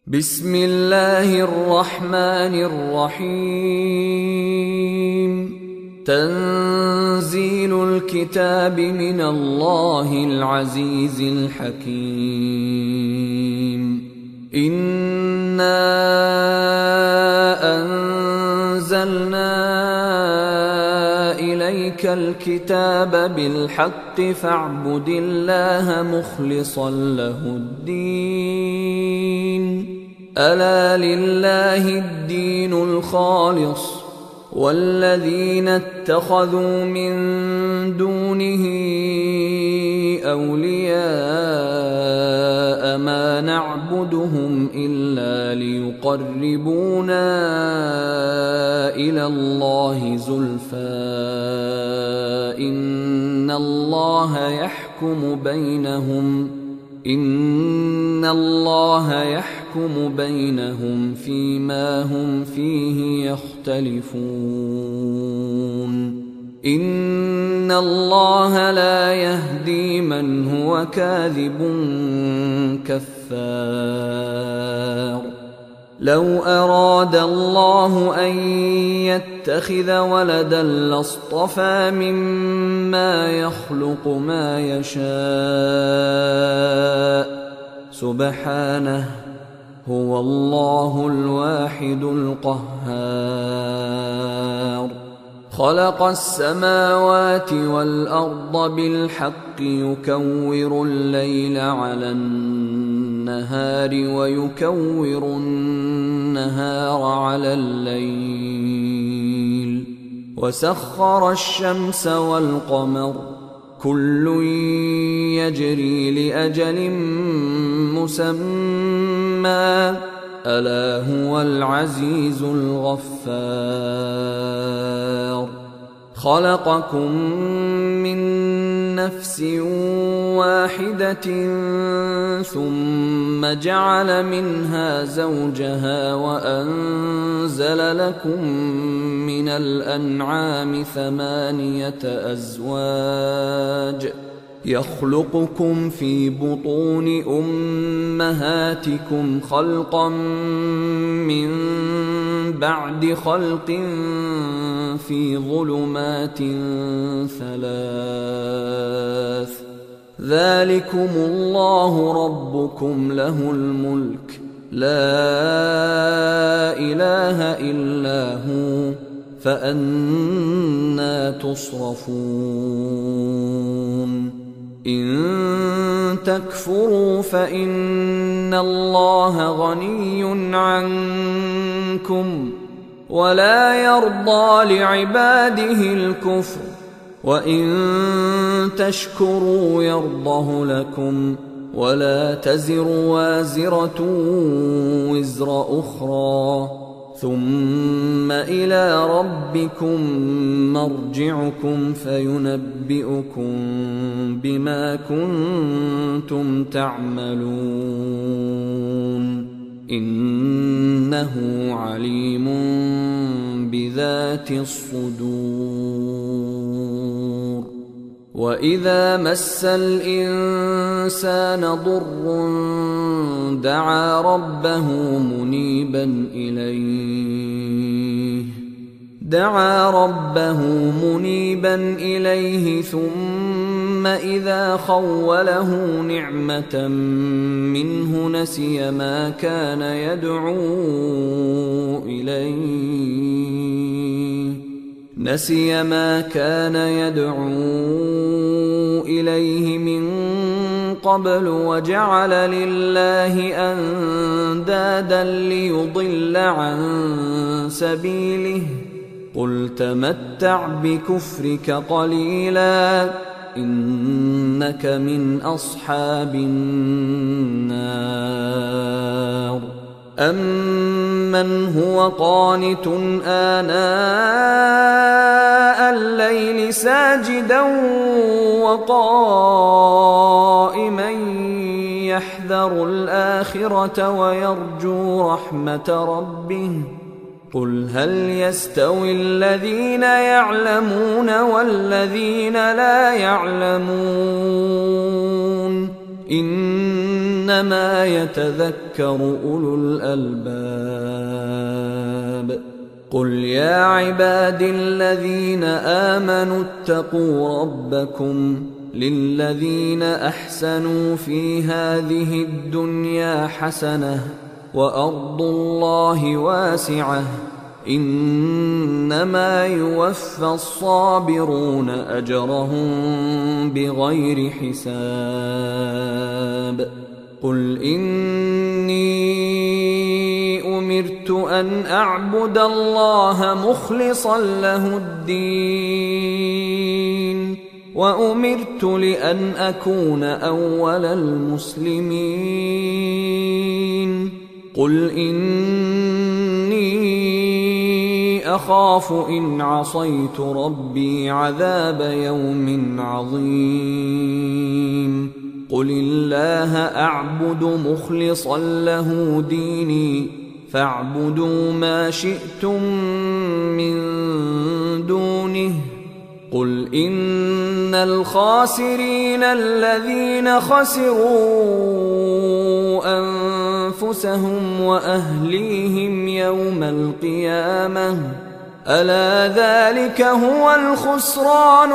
بسم الله الرحمن الرحيم. تنزيل الكتاب من الله العزيز الحكيم. إنا أنزلنا إليك الكتاب بالحق فاعبد الله مخلصا له الدين. ألا لله الدين الخالص والذين اتخذوا من دونه أولياء ما نعبدهم إلا ليقربونا إلى الله زلفى إن الله يحكم بينهم فيما هم فيه يختلفون. إن الله لا يهدي من هو كاذب كفار. لو أراد الله أن يتخذ ولدا لاصطفى مما يخلق ما يشاء سبحانه هو الله الواحد القهار. خلق السماوات والأرض بالحق يكور الليل على النهار ويكور النهار على الليل وسخر الشمس والقمر كل يجري لأجل مسمى ألا هو العزيز الغفار. خلقكم من نفس واحدة ثم جعل منها زوجها وأنزل لكم من الأنعام 8 أزواج يخلقكم في بطون أمهاتكم خلقا من بعد خلق في ظلمات 3 ذلكم الله ربكم له الملك لا إله إلا هو فأنى تصرفون. إن تكفروا فإن الله غني عنكم ولا يرضى لعباده الكفر وإن تشكروا يرضه لكم ولا تزر وازرة وزر أخرى ثم إلى ربكم مرجعكم فينبئكم بما كنتم تعملون إنه عليم بذات الصدور. وإذا مس الإنسان ضر دعا ربه منيبا إليه ثم إذا خوله نعمة منه نسي ما كان يدعو إليه من قبل وجعل لله أندادا ليضل عن سبيله قل تمتع بكفرك قليلا إنك من أصحاب النار. أمن هو قانت آناء الليل ساجدا وقائما يحذر الآخرة ويرجو رحمة ربه قل هل يستوي الذين يعلمون والذين لا يعلمون إنما يتذكر أولو الألباب. قل يا عبادي الذين آمنوا اتقوا ربكم للذين أحسنوا في هذه الدنيا حسنة وأرض الله واسعة إنما يوفى الصابرون أجرهم بغير حساب. قل إني أمرت أن أعبد الله مخلصا له الدين وأمرت لأن أكون أول المسلمين. قل إني أخاف إن عصيت ربي عذاب يوم عظيم. قل الله أعبد مخلصا له ديني فاعبدوا ما شئتم من دونه. قل إن الخاسرين الذين خسروا أنفسهم وأهليهم يوم القيامة ألا ذلك هو الخسران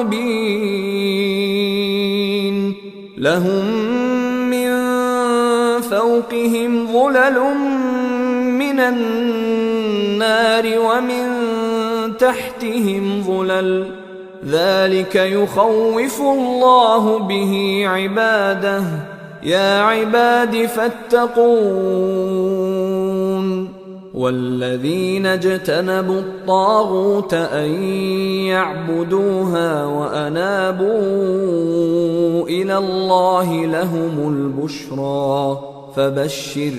المبين. لهم من فوقهم ظلل من النار ومن تحتهم ظلل ذلك يخوف الله به عباده يا عباد فاتقون. والذين اجتنبوا الطاغوت أن يعبدوها وأنابوا إلى الله لهم البشرى فبشر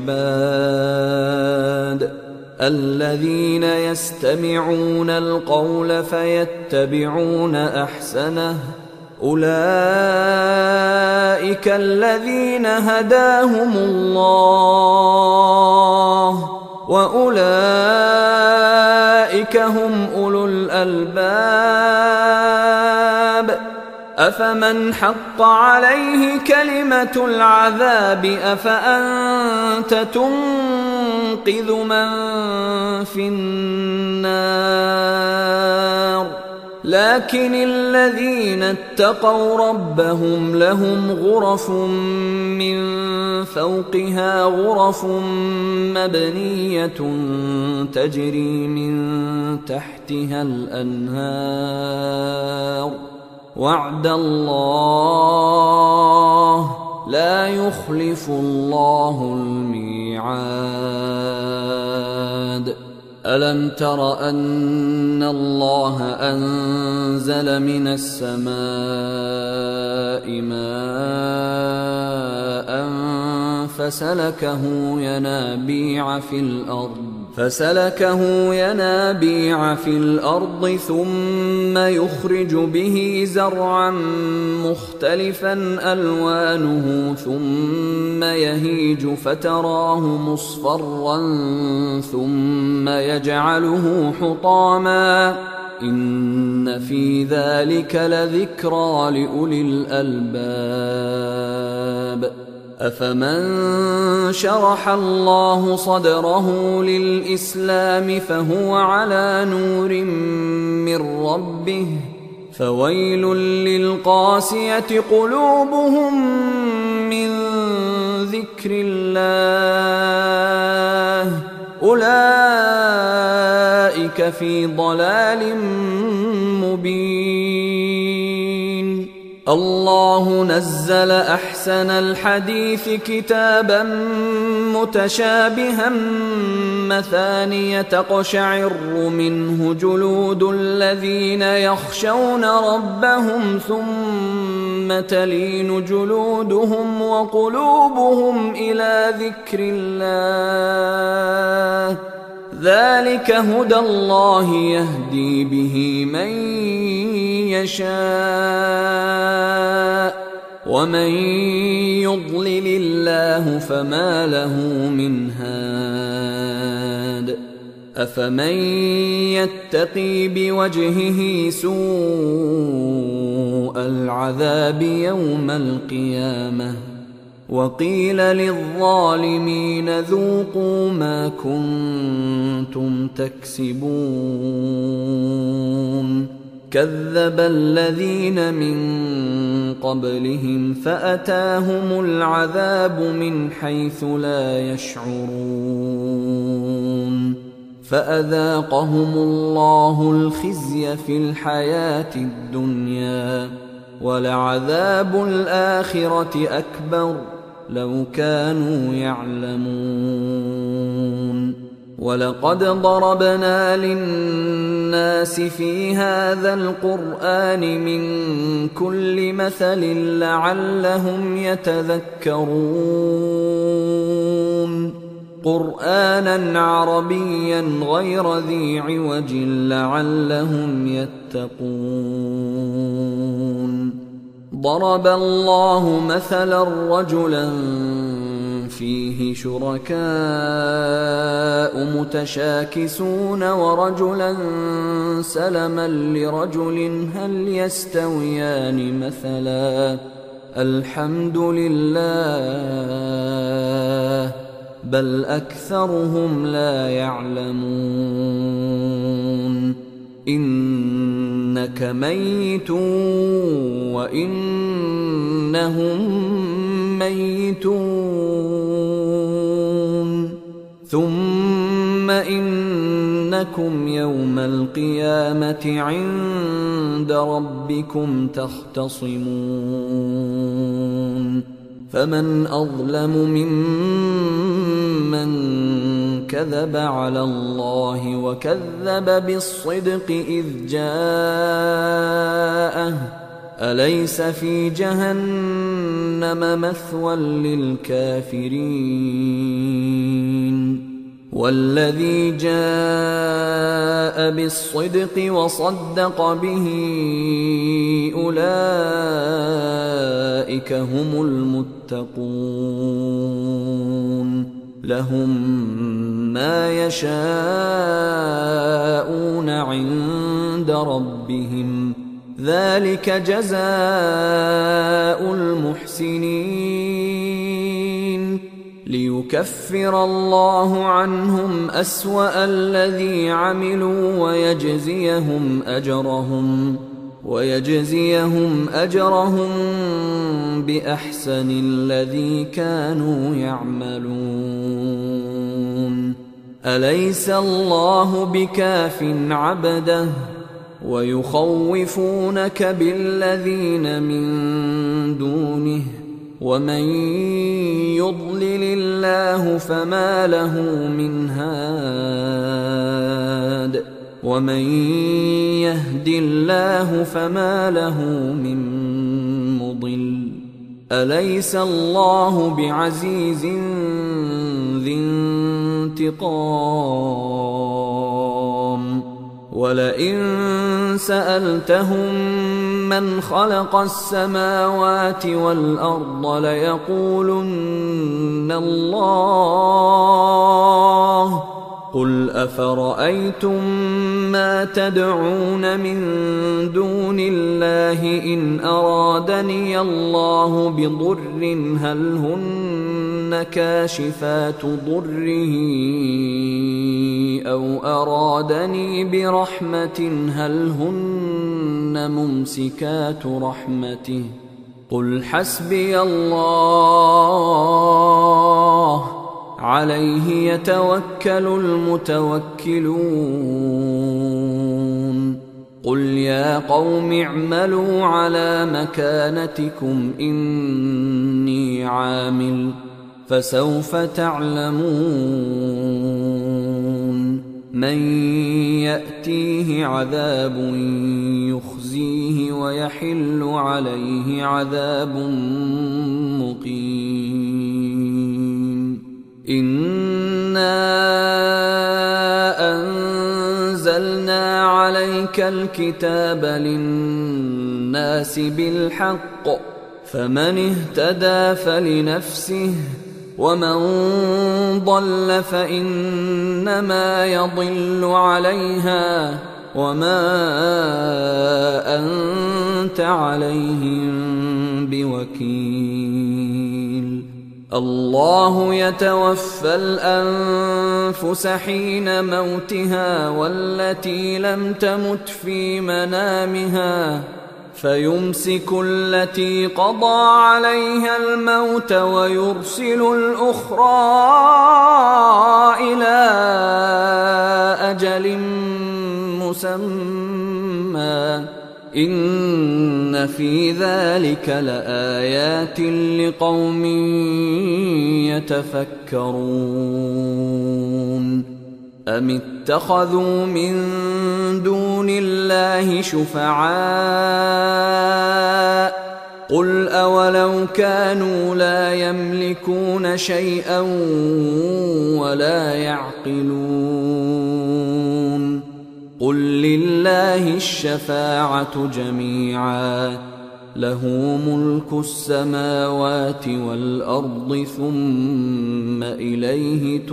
عباد الذين يستمعون القول فيتبعون أحسنه أولئك الذين هداهم الله وأولئك هم أولو الألباب. أفمن حق عليه كلمة العذاب أفأنت تنقذ من في النار. لكن الذين اتقوا ربهم لهم غرف من فوقها غرف مبنية تجري من تحتها الأنهار وعد الله لا يخلف الله الميعاد. ألم تر أن الله أنزل من السماء ماء فسلكه ينابيع في الأرض ثم يخرج به زرعا مختلفا ألوانه ثم يهيج فتراه مصفرا ثم يجعله حطاما إن في ذلك لذكرى لأولي الألباب. أفمن شرح الله صدره للإسلام فهو على نور من ربه فويل للقاسية قلوبهم من ذكر الله أولئك في ضلال مبين. الله نزل أحسن الحديث كتابا متشابها مثانية تقشعر منه جلود الذين يخشون ربهم ثم تلين جلودهم وقلوبهم إلى ذكر الله ذلك هدى الله يهدي به من يشاء ومن يضلل الله فما له من هاد. أفمن يتقي بوجهه سوء العذاب يوم القيامة وقيل للظالمين ذوقوا ما كنتم تكسبون كذب الذين من قبلهم فأتاهم العذاب من حيث لا يشعرون فأذاقهم الله الخزي في الحياة الدنيا ولعذاب الآخرة أكبر لو كانوا يعلمون ولقد ضربنا للناس في هذا القرآن من كل مثل لعلهم يتذكرون قرآنا عربيا غير ذي عوج لعلهم يتقون ضرب الله مثلا رجلا فيه شركاء متشاكسون ورجلا سلما لرجل هل يستويان مثلا الحمد لله بل أكثرهم لا يعلمون إنك ميت وإنهم ميتون ثم إنكم يوم القيامة عند ربكم تختصمون فمن أظلم ممن كذب على الله وكذب بالصدق إذ جاءه أليس في جهنم مثوى للكافرين والذي جاء بالصدق وصدق به أولئك هم المتقون لهم ما يشاءون عند ربهم ذلك جزاء المحسنين ليكفر الله عنهم أسوأ الذي عملوا ويجزيهم أجرهم بأحسن الذي كانوا يعملون أليس الله بكاف عبده ويخوفونك بالذين من دونه ومن يضلل الله فما له من هاد ومن يهد الله فما له من مضل أليس الله بعزيز ذي انتقام ولئن سألتهم من خلق السماوات والأرض ليقولن الله قل أفرأيتم ما تدعون من دون الله إن أرادني الله بضر هل هن كاشفات ضره أو أرادني برحمة هل هن ممسكات رحمته قل حسبي الله عليه يتوكل المتوكلون قل يا قوم اعملوا على مكانتكم إني عامل فسوف تعلمون من يأتيه عذاب يخزيه ويحل عليه عذاب مقيم إنا أنزلنا عليك الكتاب للناس بالحق فمن اهتدى فلنفسه ومن ضل فإنما يضل عليها وما أنت عليهم بوكيل. الله يتوفى الأنفس حين موتها والتي لم تمت في منامها فيمسك التي قضى عليها الموت ويرسل الأخرى إلى أجل مسمى إن في ذلك لآيات لقوم يتفكرون. أم اتخذوا من دون الله شفعاء قل أولو كانوا لا يملكون شيئا ولا يعقلون قل لله الشفاعة جميعا له ملك السماوات والأرض ثم إليه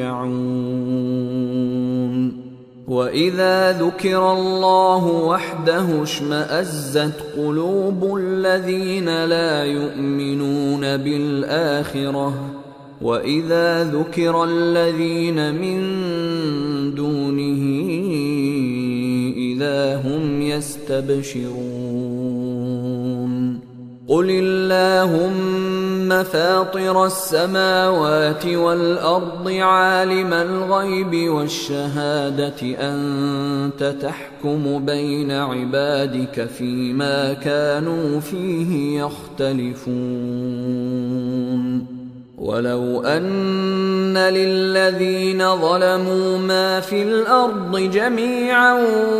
ترجعون. وإذا ذكر الله وحده اشمأزت قلوب الذين لا يؤمنون بالآخرة وإذا ذكر الذين من دونه إذا هم يستبشرون. قل اللهم فاطر السماوات والأرض عالم الغيب والشهادة أنت تحكم بين عبادك فيما كانوا فيه يختلفون. ولو أن للذين ظلموا ما في الأرض جميعا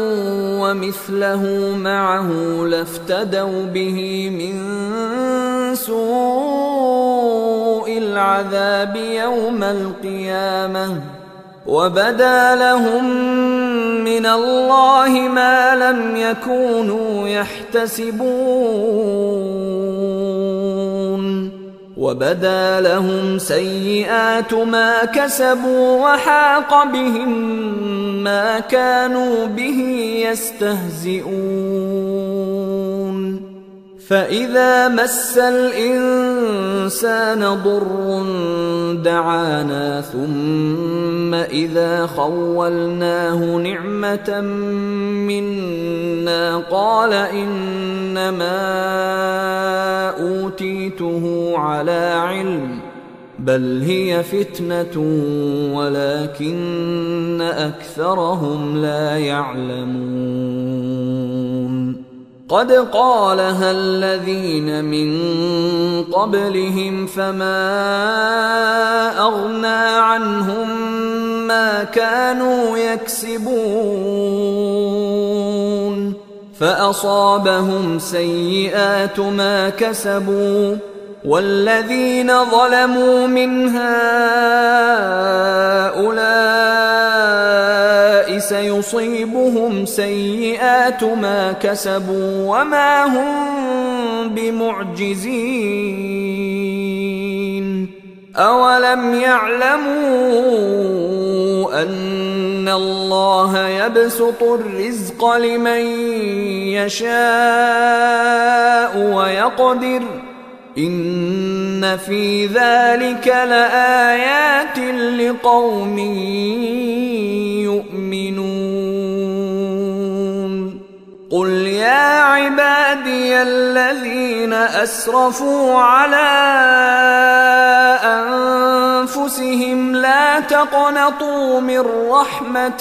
ومثله معه لافتدوا به من سوء العذاب يوم القيامة وبدا لهم من الله ما لم يكونوا يحتسبون وبدا لهم سيئات ما كسبوا وحاق بهم ما كانوا به يستهزئون. فإذا مس الإنسان ضر دعانا ثم إذا خولناه نعمة منا قال إنما أوتيته على علم بل هي فتنة ولكن أكثرهم لا يعلمون. قد قالها الذين من قبلهم فما أغنى عنهم ما كانوا يكسبون فأصابهم سيئات ما كسبوا والذين ظلموا من هؤلاء سيصيبهم سيئات ما كسبوا وما هم بمعجزين. أولم يعلموا أن الله يبسط الرزق لمن يشاء ويقدر إن في ذلك لآيات لقوم يؤمنون. قل يا عبادي الذين أسرفوا على أنفسهم لا تقنطوا من رحمة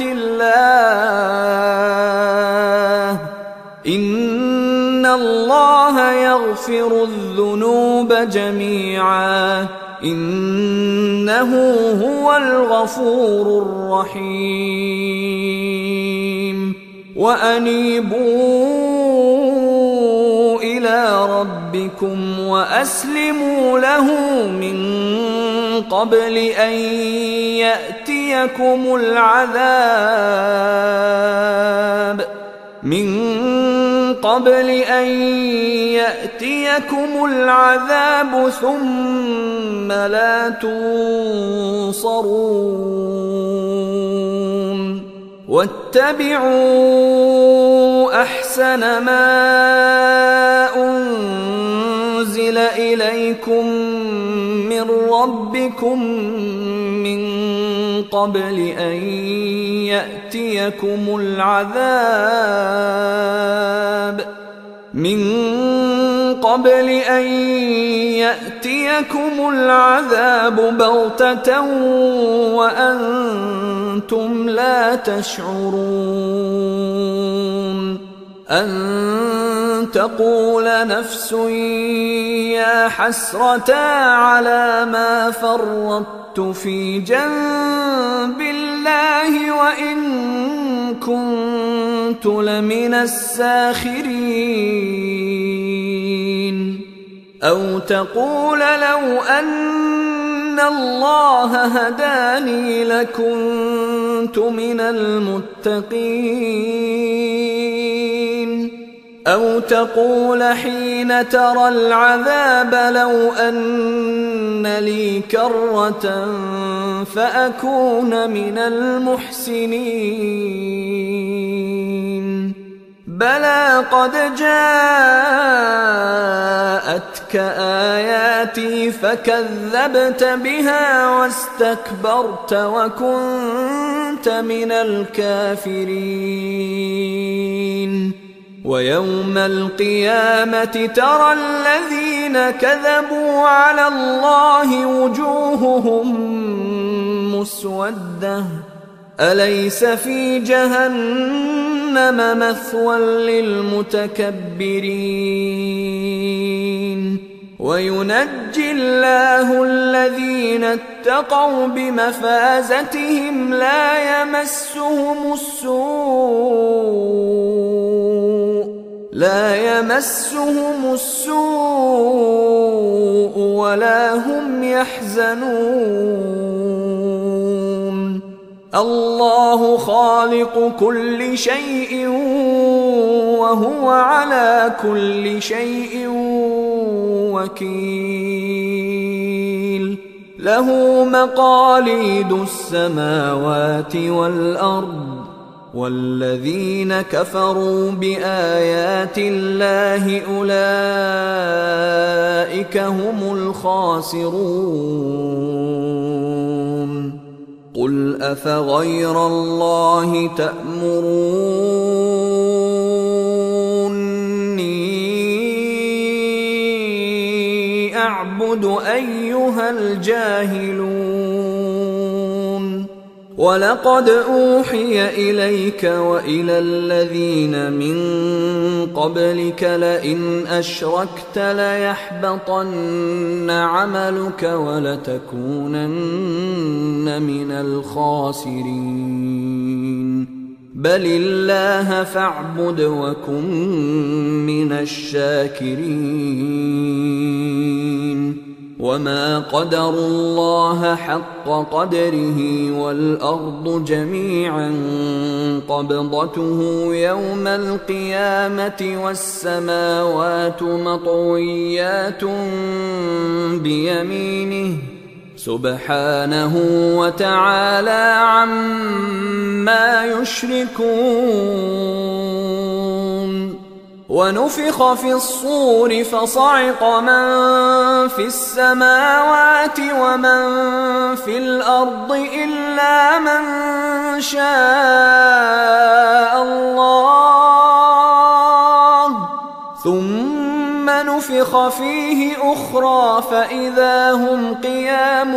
الله إن الله يغفر الذنوب جميعا إنه هو الغفور الرحيم. وأنيبوا إلى ربكم وأسلموا له من قبل أن يأتيكم العذاب من قبل أن يأتيكم العذاب ثم لا تنصرون واتبعوا أحسن ما أنزل إليكم من ربكم من قبل أن يأتيكم العذاب بغتة وأنتم لا تشعرون أن تقول نفس يا حسرة على ما فرطت في جنب الله وإن كنت لمن الساخرين أو تقول لو أن الله هداني لكنت من المتقين أو تقول حين ترى العذاب لو أن لي كرة فأكون من المحسنين بلى قد جاءتك آياتي فكذبت بها واستكبرت وكنت من الكافرين ويوم القيامة ترى الذين كذبوا على الله وجوههم مسودة أليس في جهنم مثوى للمتكبرين وينجي الله الذين اتقوا بمفازتهم لا يمسهم السوء ولا هم يحزنون الله خالق كل شيء وهو على كل شيء وكيل له مقاليد السماوات والأرض والذين كفروا بآيات الله أولئك هم الخاسرون قل أفغير الله تأمروني أعبد أيها الجاهلون ولقد أوحي إليك وإلى الذين من قبلك لئن أشركت ليحبطن عملك ولتكونن من الخاسرين بل الله فاعبد وكن من الشاكرين وما قدروا الله حق قدره والأرض جميعا قبضته يوم القيامة والسماوات مطويات بيمينه سبحانه وتعالى عما يشركون ونفخ في الصور فصعق من في السماوات ومن في الأرض إلا من شاء الله ثم نفخ فيه أخرى فإذا هم قيام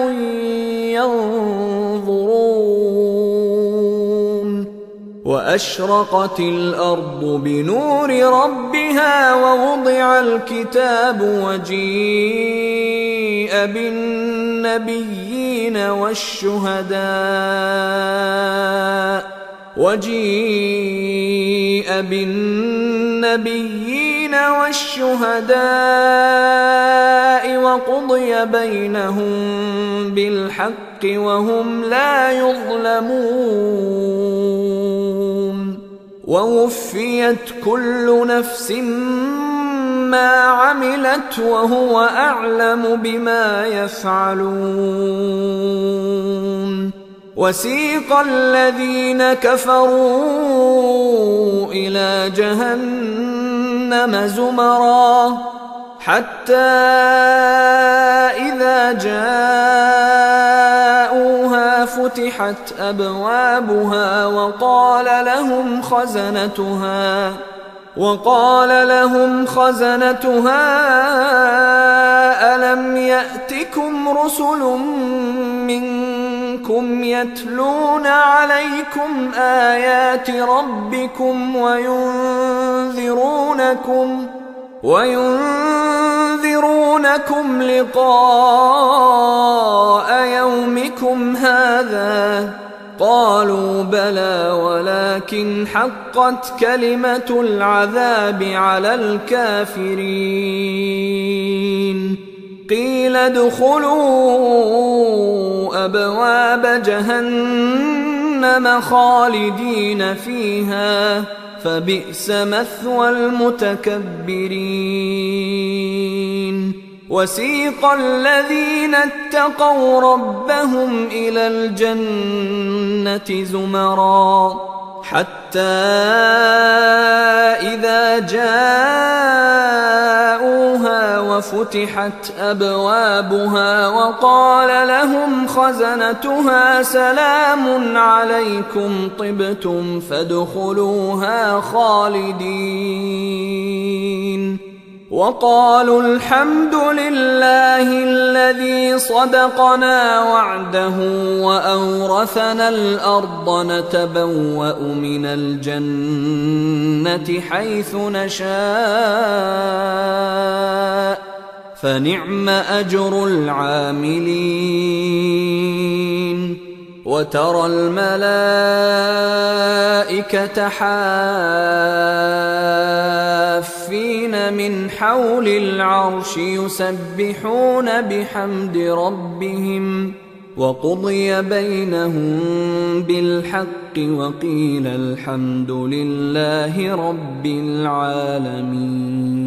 ينظرون وأشرقت الأرض بنور ربها ووضع الكتاب وجيء بالنبيين والشهداء وقضي بينهم بالحق وهم لا يظلمون ووفيت كل نفس ما عملت وهو أعلم بما يفعلون. وسيق الذين كفروا إلى جهنم زمرا حتى إذا جاءوها فتحت أبوابها وقال لهم خزنتها ألم يأتكم رسل منكم يتلون عليكم آيات ربكم وينذرونكم لقاء يومكم هذا؟ قالوا بلى ولكن حقت كلمة العذاب على الكافرين. قيل ادخلوا أبواب جهنم خالدين فيها فبئس مثوى المتكبرين. وسيق الذين اتقوا ربهم إلى الجنة زمرا حتى إذا جاءوها وفتحت أبوابها وقال لهم خزنتها سلام عليكم طبتم فادخلوها خالدين. وقالوا الحمد لله الذي صدقنا وعده وأورثنا الأرض نتبوأ من الجنة حيث نشاء فنعم أجر العاملين. وترى الملائكة حافين من حول العرش يسبحون بحمد ربهم وقضي بينهم بالحق وقيل الحمد لله رب العالمين.